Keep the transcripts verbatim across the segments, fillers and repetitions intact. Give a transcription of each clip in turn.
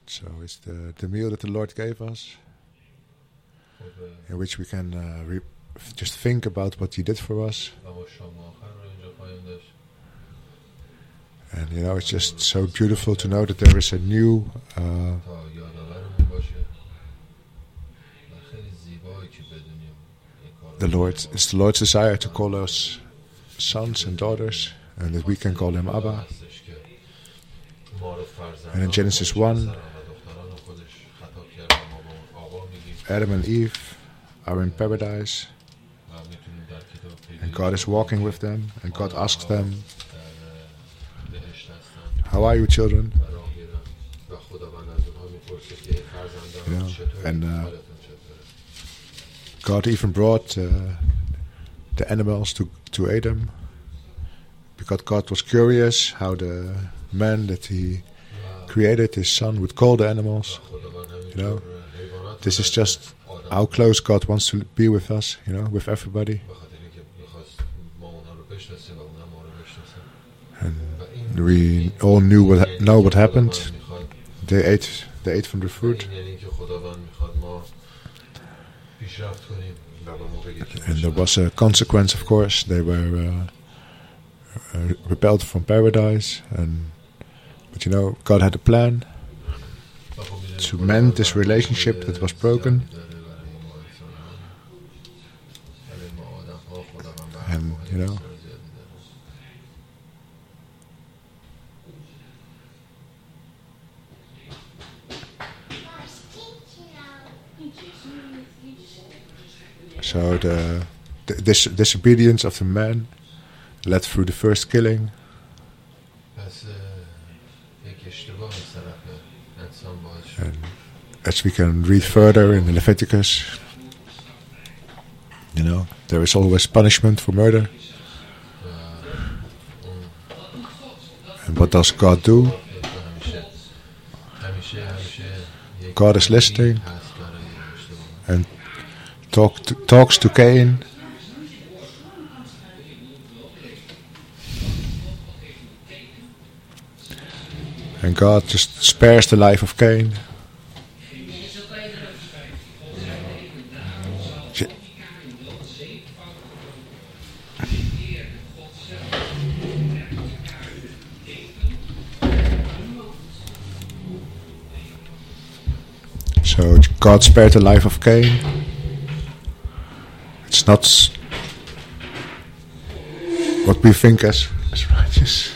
So it's the, the meal that the Lord gave us, in which we can uh, re- just think about what He did for us. And you know, it's just so beautiful to know that there is a new uh, the Lord. It's the Lord's desire to call us sons and daughters, and that we can call Him Abba. And in Genesis one, Adam and Eve are in paradise, and God is walking with them, and God asks them, "How are you, children?" You know, and uh, God even brought uh, the animals to, to Adam, because God was curious how the man that He created, His son, would call the animals. You know, this is just how close God wants to be with us. You know, with everybody. And we all knew what ha- know what happened. They ate. They ate from the fruit. And there was a consequence, of course. They were uh, uh, repelled from paradise, and but you know, God had a plan to mend this relationship that was broken. And you know, so the, the dis- disobedience of the man led through the first killing. And as we can read further in Leviticus, you know, there is always punishment for murder. And what does God do? God is listening and talk to, talks to Cain. And God just spares the life of Cain. So God spared the life of Cain. It's not what we think as, as righteous.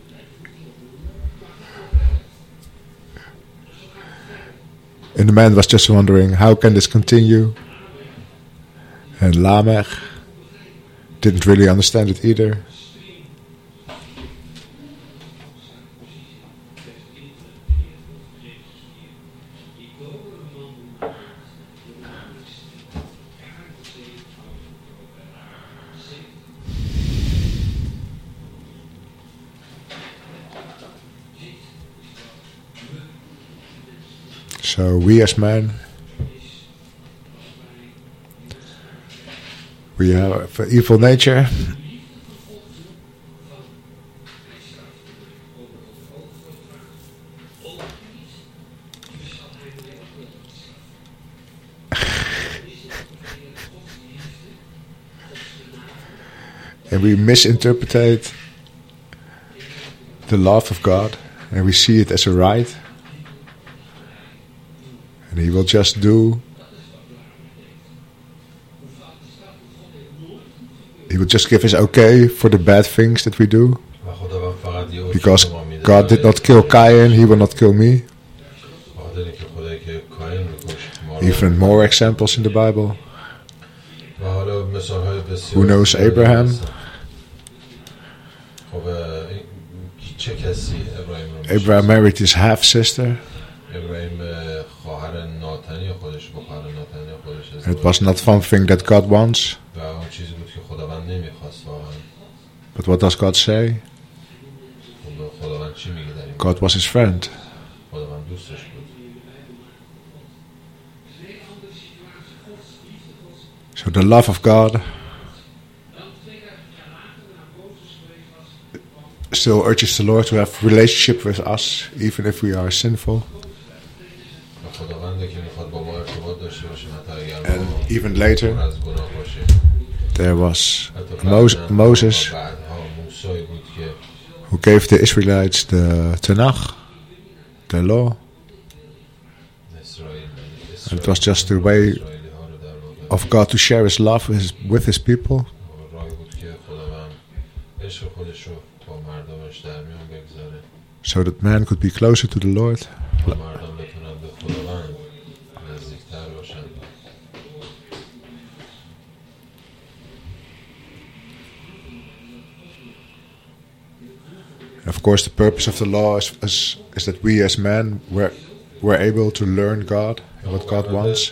And the man was just wondering, how can this continue? And Lamech didn't really understand it either. So we as men, we have an evil nature. And we misinterpret the love of God, and we see it as a right. And He will just do, He will just give His okay for the bad things that we do. Because God did not kill Cain, He will not kill me. Even more examples in the Bible. Who knows Abraham? Abraham married his half-sister. It was not something that God wants. But what does God say? God was his friend. So the love of God still urges the Lord to have relationship with us, even if we are sinful. And even later, there was Mos- Moses who gave the Israelites the Tanakh, the law. And it was just a way of God to share His love with His, with his people. So that man could be closer to the Lord. Of course, the purpose of the law is, is, is that we as men were, were able to learn God and what God wants.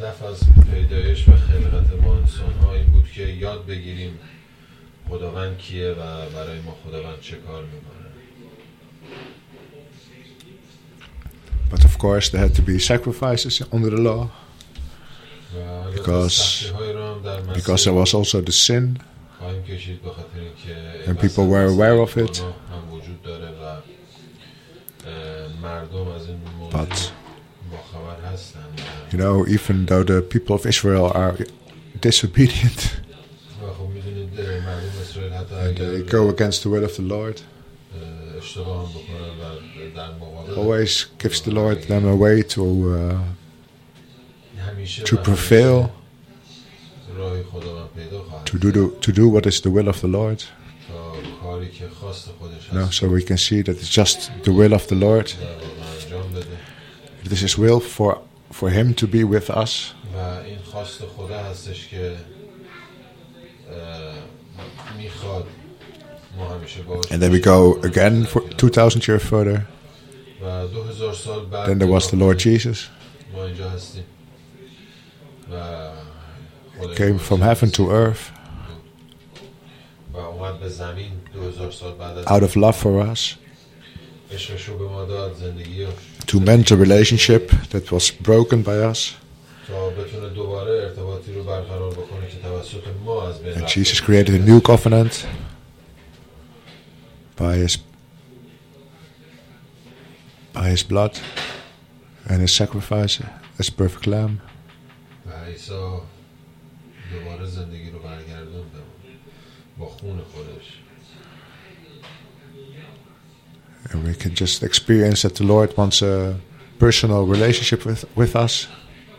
But of course, there had to be sacrifices under the law, because because there was also the sin, and people were aware of it. But you know, even though the people of Israel are disobedient and they go against the will of the Lord, always gives the Lord them a way to uh, to prevail, to do the, to do what is the will of the Lord. No, so we can see that it's just the will of the Lord. It is His will for for Him to be with us. And then we go again for two thousand years further. Then there was the Lord Jesus. He came from heaven to earth out of love for us, to mend a relationship that was broken by us. And Jesus created a new covenant by His by His blood and His sacrifice as perfect lamb. And we can just experience that the Lord wants a personal relationship with, with us.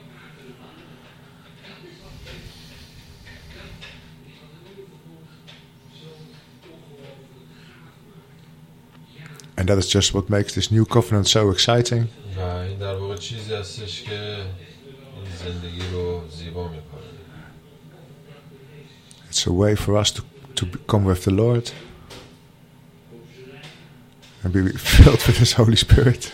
And that is just what makes this new covenant so exciting. It's a way for us to, to come with the Lord and be filled with His Holy Spirit.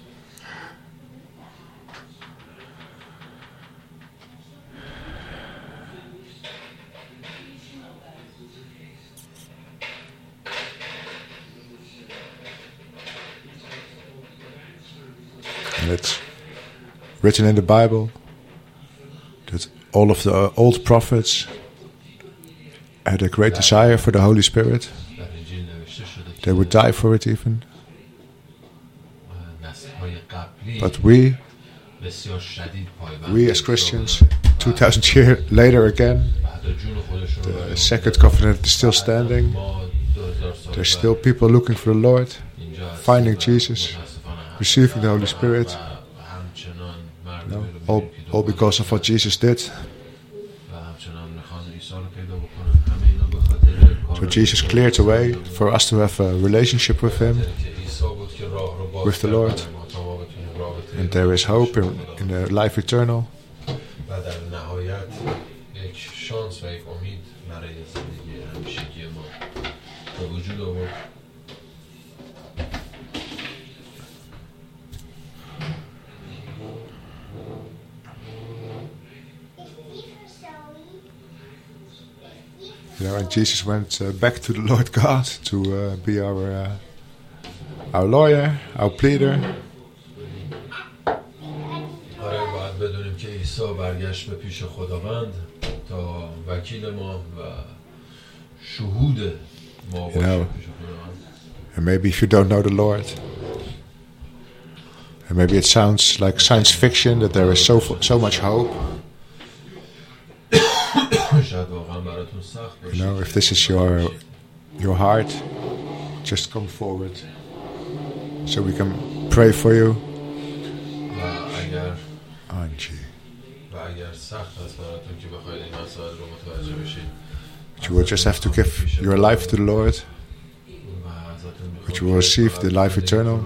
And it's written in the Bible that all of the old prophets had a great desire for the Holy Spirit. They would die for it even. But we, we as Christians, two thousand years later again, the second covenant is still standing. There's still people looking for the Lord, finding Jesus, receiving the Holy Spirit. No, all, all because of what Jesus did. So Jesus cleared the way for us to have a relationship with Him, with the Lord. And there is hope in, in the life eternal. You know, and Jesus went uh, back to the Lord God to uh, be our uh, our lawyer, our pleader. بدونیم که عیسی برگشت به پیش خداوند تا وکیل ما و شهود You know, and maybe if you don't know the Lord, And maybe it sounds like science fiction that there is so so much hope. You know, if this is your your heart, just come forward so we can pray for you. Angie. But you will just have to give your life to the Lord, but you will receive the life eternal.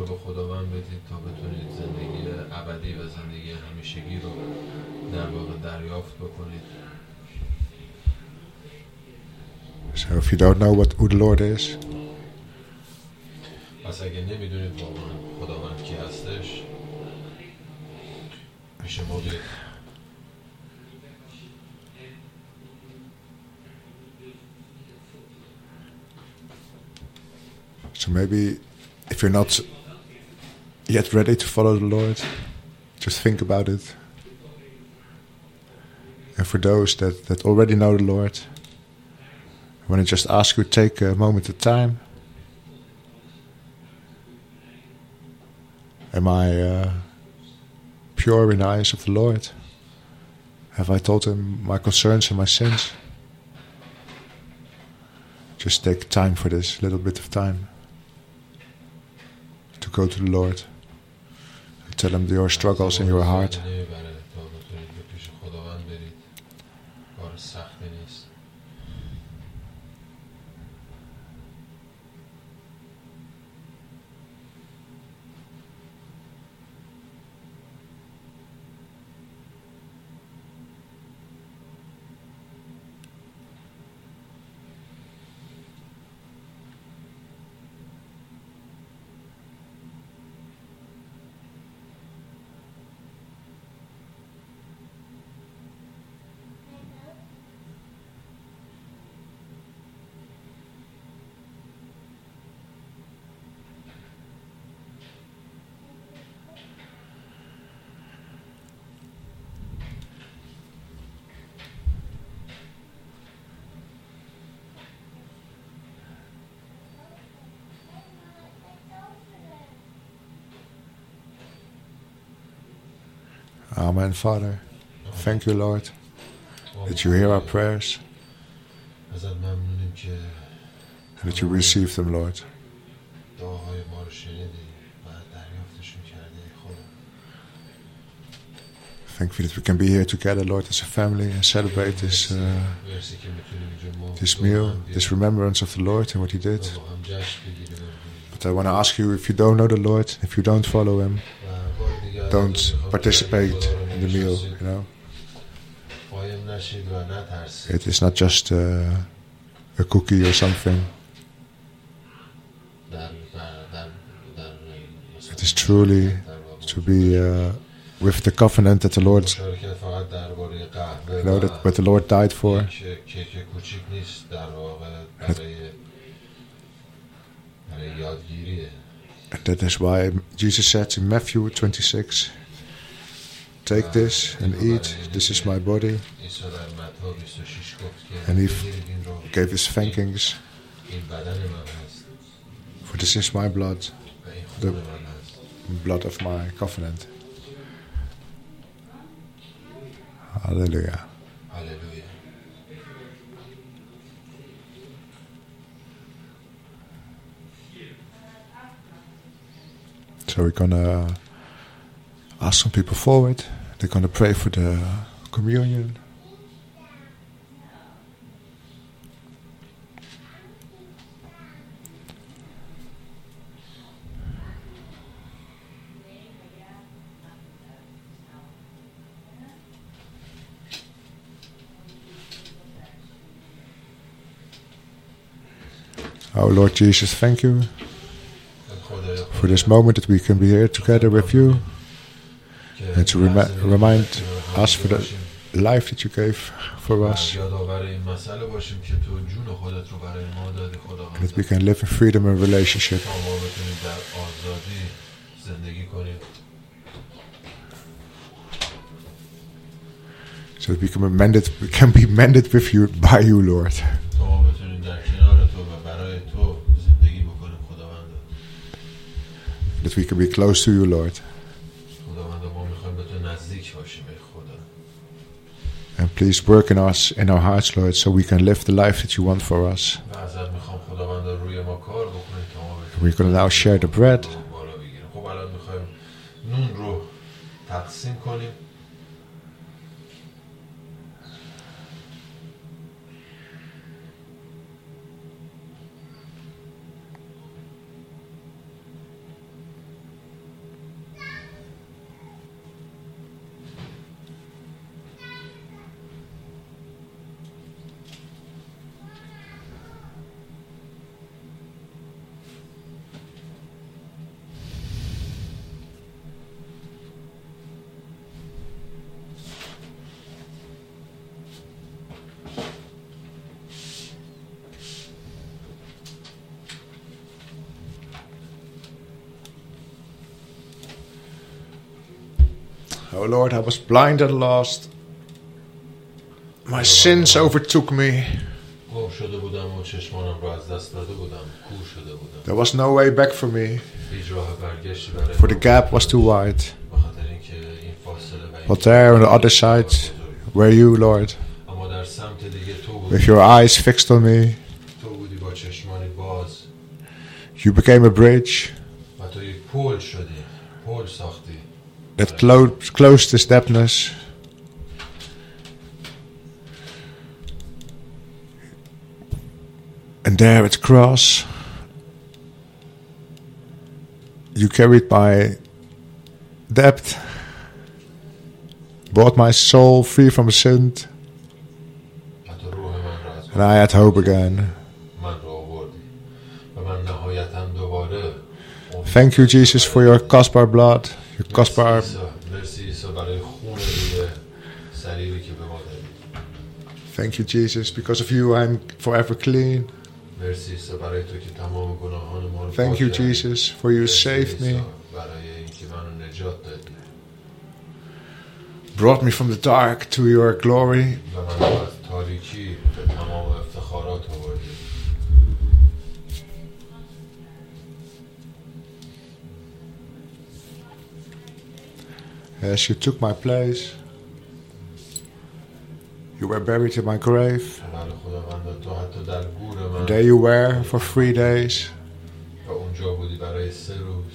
So if you don't know what who the Lord is, so maybe if you're not yet ready to follow the Lord, just think about it. And for those that, that already know the Lord, I want to just ask you to take a moment of time. Am I uh, pure in the eyes of the Lord? Have I told Him my concerns and my sins? Just take time for this, little bit of time, to go to the Lord and tell Him your struggles in your heart. Amen, Father. Thank you, Lord, that you hear our prayers and that you receive them, Lord. Thank you that we can be here together, Lord, as a family and celebrate this uh, this meal, this remembrance of the Lord and what He did. But I want to ask you, if you don't know the Lord, if you don't follow Him, don't participate in the meal, you know. It is not just uh, a cookie or something. It is truly to be uh, with the covenant that the Lord, you know, that what the Lord died for. And And that is why Jesus said in Matthew twenty-six, take this and eat, this is my body. And He gave His thankings, for this is my blood, the blood of my covenant. Hallelujah. Hallelujah. So we're gonna ask some people forward. They're gonna pray for the communion. Oh Lord Jesus, thank you for this moment that we can be here together with you, and to rem- remind us for the life that you gave for us, and that we can live in freedom and relationship. So that we can be mended, we can be mended with you, by you, Lord. That we can be close to you, Lord. نزدیک باشیم ای خدا. And please work in us, in our hearts, Lord, so we can live the life that you want for us. و ازت میخوام خداوند روی ما کار بکنی تا ما We're going to now share the bread. بالا بگیریم. خب الان میخوایم نون رو تقسیم کنیم. Oh Lord, I was blind and lost. My sins overtook me. گم شده بودم و چشمانم رو از دست داده بودم. کور شده بودم. There was no way back for me, هیچ راه برگشتی برای for the gap was too wide. بخاطر اینکه این فاصله و این But there on the other side were you, Lord, اما در سمت دیگه تو بودی. with your eyes fixed on me. تو بودی با چشمانی باز. You became a bridge و تو یک پل شدی. پل ساختی. that clo- closed this depthness. And there at the cross, you carried my debt, bought my soul free from sin, و تو روح من را از and I had hope again. من رو آوردی. و من نهایتاً دوباره Thank you, Jesus, for your costbar blood, your costbar. مرسی عیسی برای خون روی صلیبی که به ما دادی. Thank you, Jesus, because of you I'm forever clean. مرسی عیسی برای تو که تمام گناهان ما رو Thank you, پاک کردی. Jesus, for you مرسی saved عیسی me, برای اینکه منو نجات دادی. brought me from the dark to your glory. و من رو از تاریکی به تمام افتخارات آوردی. As you took my place, you were buried in my grave. بله خداوند، تو حتی در گور من And there you were for three days. و اونجا بودی برای سه روز.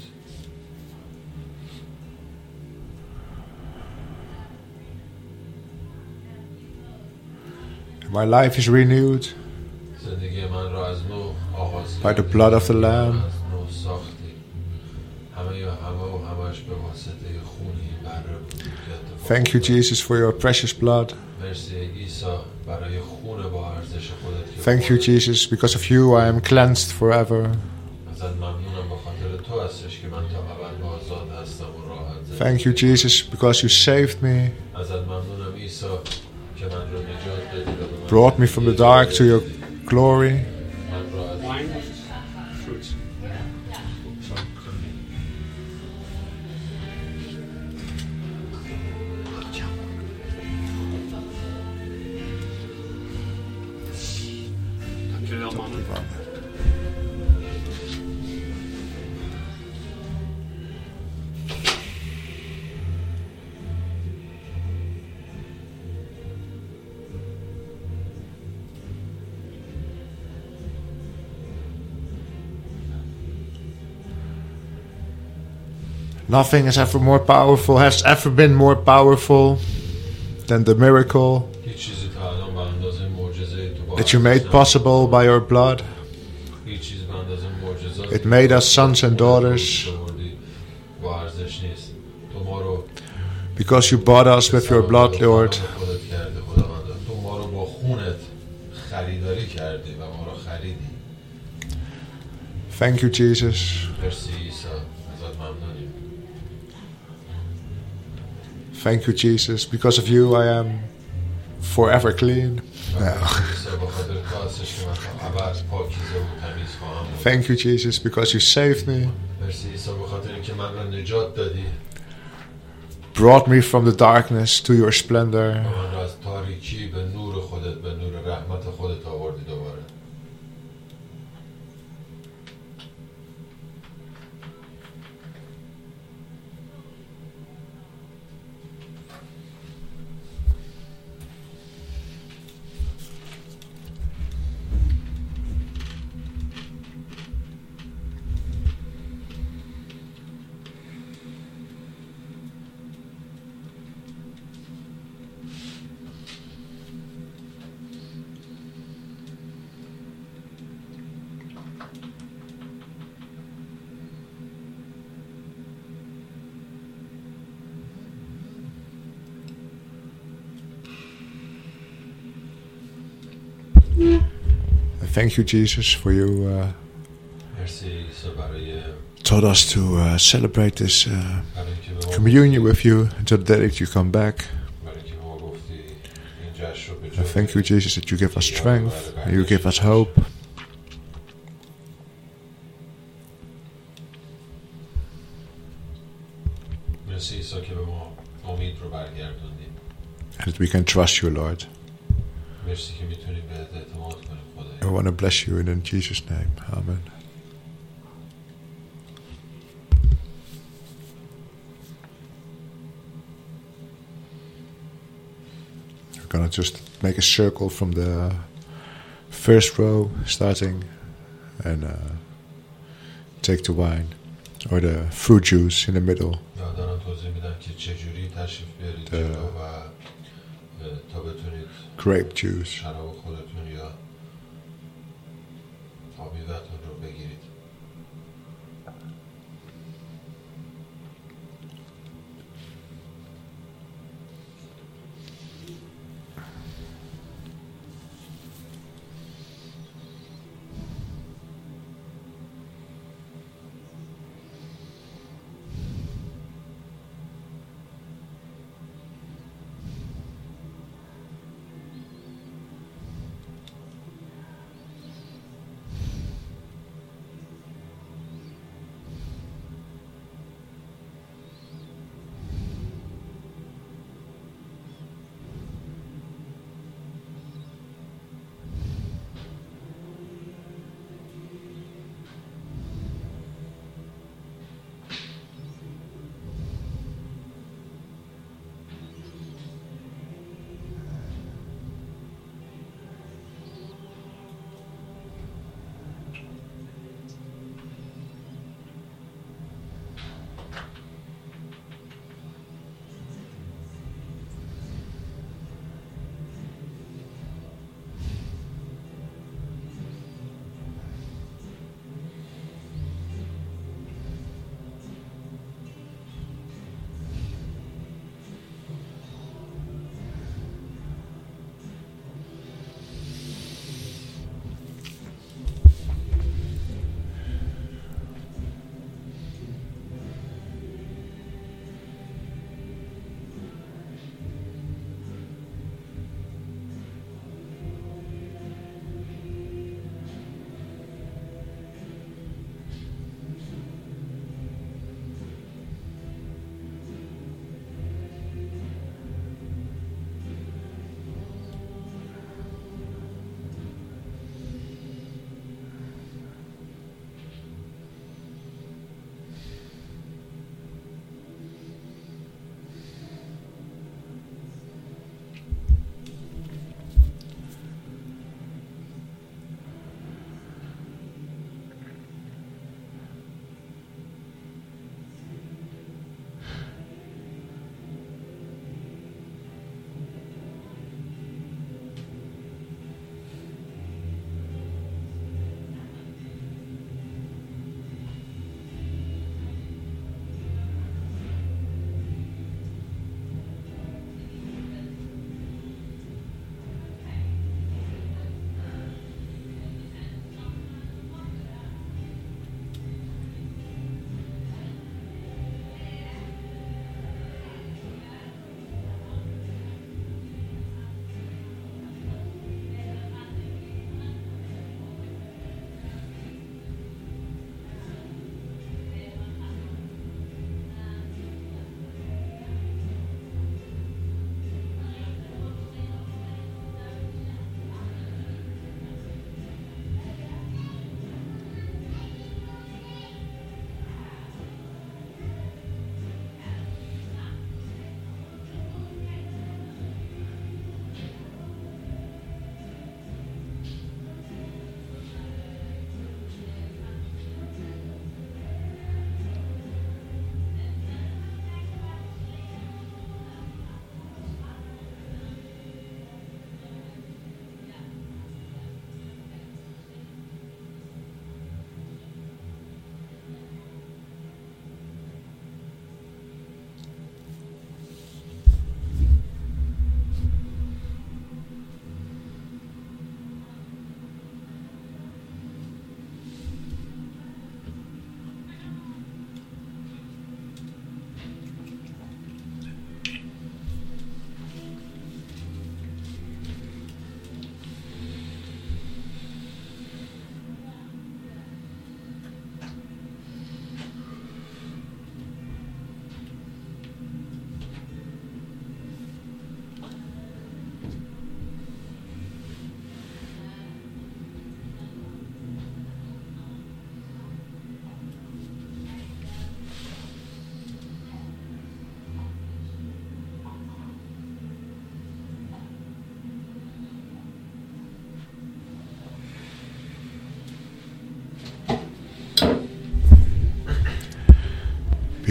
My life is renewed زندگی من را از نو آغاز by the کردی. blood of the Lamb. از نو ساختی. همه یا همه و همش به واسطه خونی بره بود که اتفاق Thank you, افتاد. Jesus, for your precious blood. مرسی عیسی برای خون با ارزش خودت که Thank you, خوردی. Jesus, because of you I am cleansed forever. ازت ممنونم به خاطر تو هستش که من تا ابد آزاد هستم و راحت زندگی. Thank you, Jesus, because you saved me, ازت ممنونم عیسی که من رو نجات دادی و به من brought me from the dark to your glory. من را از Wine, fruits. Dankjewel, mannen. Nothing is ever more powerful, has ever been more powerful than the miracle هیچ چیزی تا الان به اندازه معجزه تو با that you made ارزش possible by your blood. هیچ چیز به اندازه معجزات It made us sons and daughters با ارزش نیست. تو ما رو because you bought us with your blood, Lord. خودت کردی خداوند. تو ما رو با خونت خریداری کردی و ما رو خریدی. Thank you, Jesus. مرسی عیسی، ازت ممنونیم. Thank you, Jesus. Because of you I am forever clean. و مرسی عیسی، به خاطر تو هستش که من تا ابد پاکیزه و تمیز خواهم بود. Thank you, Jesus, because you saved me, مرسی عیسی، به خاطر اینکه من را نجات دادی brought me from the darkness to your splendor. و من را از تاریکی به نور خودت، به نور رحمت خودت آوردی دوباره. thank you, Jesus, for you uh, مرسی عیسی برای taught us to uh, celebrate this uh, برای اینکه به ما communion گفتی- with you until the day that you come back. برای اینکه به ما گفتی این جشن رو به I جا thank you, بیاری. Jesus, that you give us strength, and you give us hope. مرسی عیسی که به ما امید رو برگردوندی. And that we can trust you, Lord. مرسی که میتونیم بهت اعتماد کنیم I خدایا. want to bless you in Jesus' name. Amen. We're going to just make a circle from the first row starting and uh, take the wine or the fruit juice in the middle. یا دارم توضیح میدم که چجوری تشریف بیارید ده. جلو و اه، تا بتونید Grape juice. شراب خودتون یا آبیوتون رو بگیرید.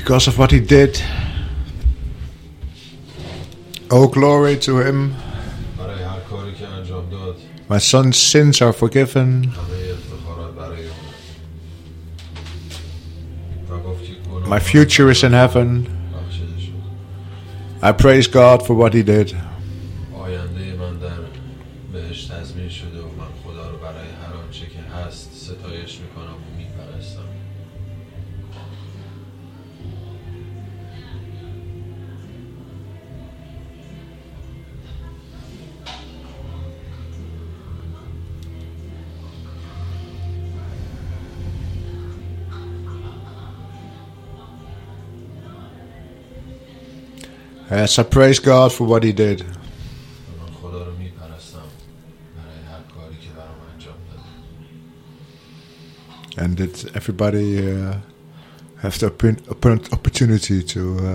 because of what he did. Oh, glory to him. برای هر کاری که انجام داد. My son's sins are forgiven. همه افتخارات برای اون. و گفت که گناه My future is in heaven. بخشیده شد. I praise God for what he did. آینده من در بهشت تضمین شده و من خدا رو برای هر آنچه که هست ستایش میکنم و میپرستم. Yes, I praise God for what he did. من خدا رو میپرستم برای هر کاری که برام انجام داده. And that everybody uh, have the oppor- oppor- opportunity to uh,